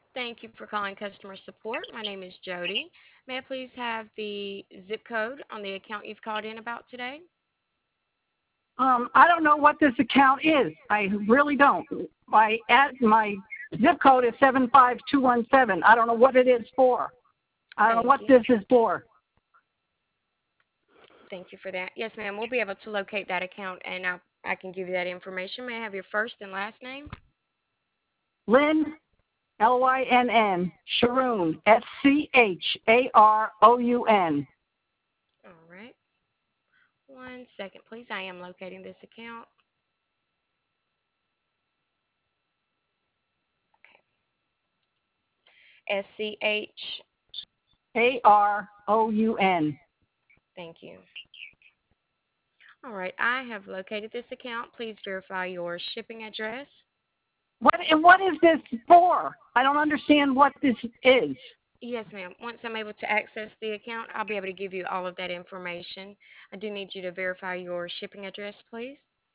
Thank you for calling customer support. My name is Jody. May I please have the zip code on the account you've called in about today? I don't know what this account is. I really don't. My zip code is 75217. I don't know what it is for. I don't know Thank what you. this is for. Thank you for that. Yes, ma'am. We'll be able to locate that account and I can give you that information. May I have your first and last name? Lynn, Lynn, Sharoon, Sharoun. All right. One second, please. I am locating this account. SCH. Aroun. Thank you. All right. I have located this account. Please verify your shipping address. What is this for? I don't understand what this is. Yes, ma'am. Once I'm able to access the account, I'll be able to give you all of that information. I do need you to verify your shipping address, please.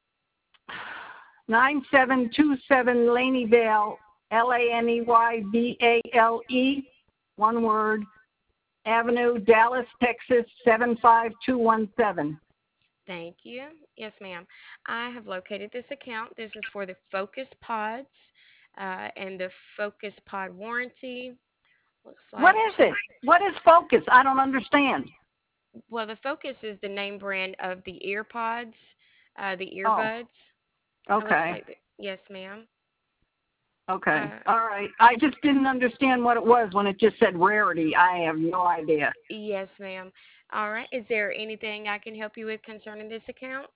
9727 Laney Vale, Laneyvale, one word, Avenue, Dallas, Texas, 75217. Thank you. Yes, ma'am. I have located this account. This is for the Focus Pods and the Focus Pod warranty. Looks What like, is it? What is Focus? I don't understand. well, the Focus is the name brand of the ear pods, the Oh, earbuds. It looks okay. like, yes, ma'am. Okay. Uh, All right. I just didn't understand what it was when it just said rarity. I have no idea. yes, ma'am. All right. Is there anything I can help you with concerning this account?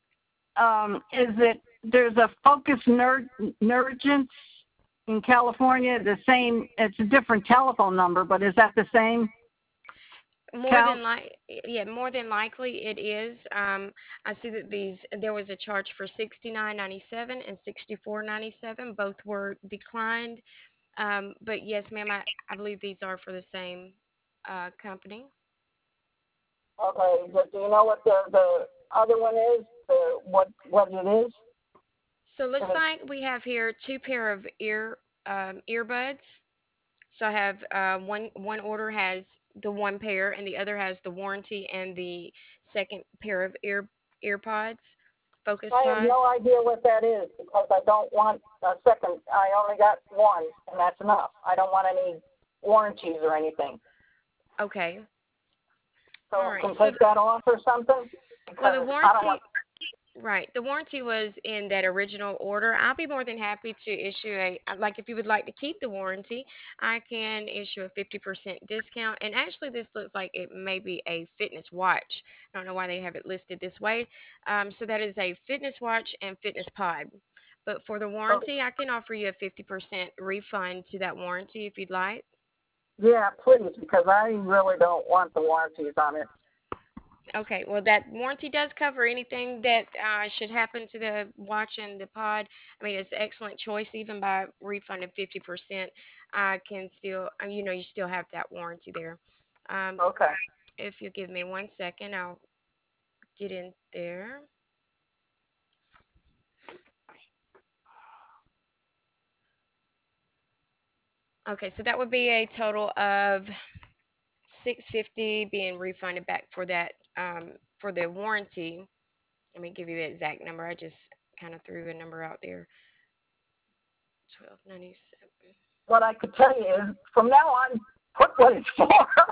There's a Focus Nergence in California, the same, it's a different telephone number, but is that the same More count? than yeah, more than likely it is. I see that there was a charge for 69.97 and 64.97. Both were declined. But yes, ma'am, I believe these are for the same company. Okay, but do you know what the other one is? What it is? So it looks like we have here two pair of earbuds. So I have one order has the one pair and the other has the warranty and the second pair of earpods, focus I have pods. no idea what that is because I don't want a second. I only got one, and that's enough. I don't want any warranties or anything. Okay. All So right. can So take that off or something well, the because I don't want. warranty, right. The warranty was in that original order. I'll be more than happy to issue like if you would like to keep the warranty, I can issue a 50% discount. And actually, this looks like it may be a fitness watch. I don't know why they have it listed this way. So that is a fitness watch and fitness pod. But for the Oh, warranty, I can offer you a 50% refund to that warranty if you'd like. yeah, please, because I really don't want the warranties on it. Okay, well, that warranty does cover anything that should happen to the watch and the pod. I mean, it's an excellent choice, even by refunding 50%. I can still, you still have that warranty there. Um, Okay. if you give me one second, I'll get in there. Okay, so that would be a total of 650 being refunded back for that for the warranty. Let me give you the exact number. I just kind of threw a number out there. 1297. What I could tell you is from now on, put what it's for.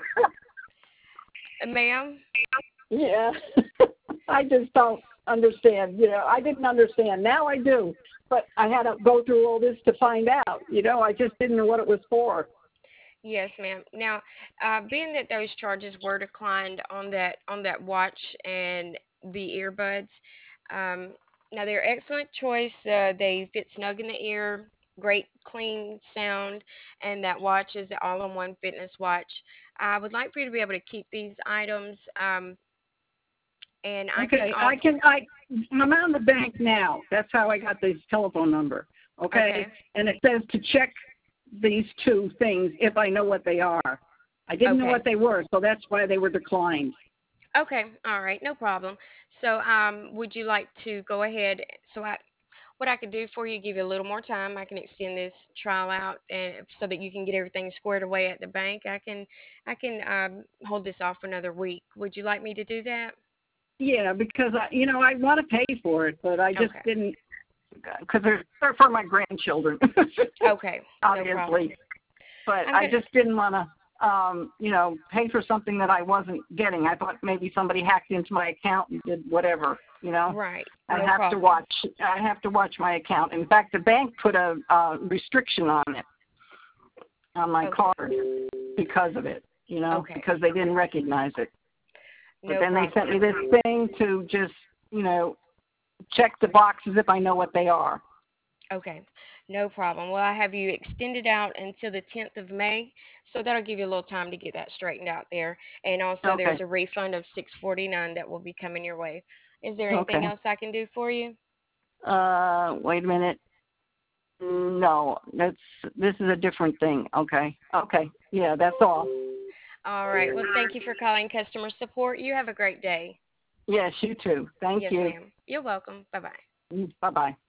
Ma'am? Yeah. I just don't understand. I didn't understand. Now I do. But I had to go through all this to find out. I just didn't know what it was for. Yes, ma'am. Now, being that those charges were declined on that watch and the earbuds, um, now they're excellent choice. They fit snug in the ear, great clean sound, and that watch is the all-in-one fitness watch. I would like for you to be able to keep these items, and I can Okay, off. I'm on the bank now. That's how I got this telephone number. Okay, Okay. and it says to check these two things if I know what they are. I didn't know Okay. what they were, so that's why they were declined. Okay. All right. No problem. So, would you like to go ahead? So, what I could do for you, give you a little more time. I can extend this trial out, and so that you can get everything squared away at the bank. I can hold this off for another week. Would you like me to do that? Yeah, because I want to pay for it, but I just Okay. didn't, because they're for my grandchildren, Okay. No problem. obviously. But I'm I gonna. just didn't want to, pay for something that I wasn't getting. I thought maybe somebody hacked into my account and did whatever. Right. I No have to problem. watch. I have to watch my account. In fact, the bank put a restriction on it, on my Okay. card, because of it. Okay. Because they didn't recognize it. But No then they problem. sent me this thing to just, check the boxes if I know what they are. Okay, no problem. Well, I have you extended out until the 10th of May, so that'll give you a little time to get that straightened out there. And also, there's Okay. a refund of 649 that will be coming your way. Is there anything Okay. else I can do for you? Wait a minute. No, this is a different thing. Okay. Okay. Yeah, that's all. All right. Well, thank you for calling customer support. You have a great day. Yes, you too. Thank Yes, you. ma'am. You're welcome. Bye bye. Bye bye.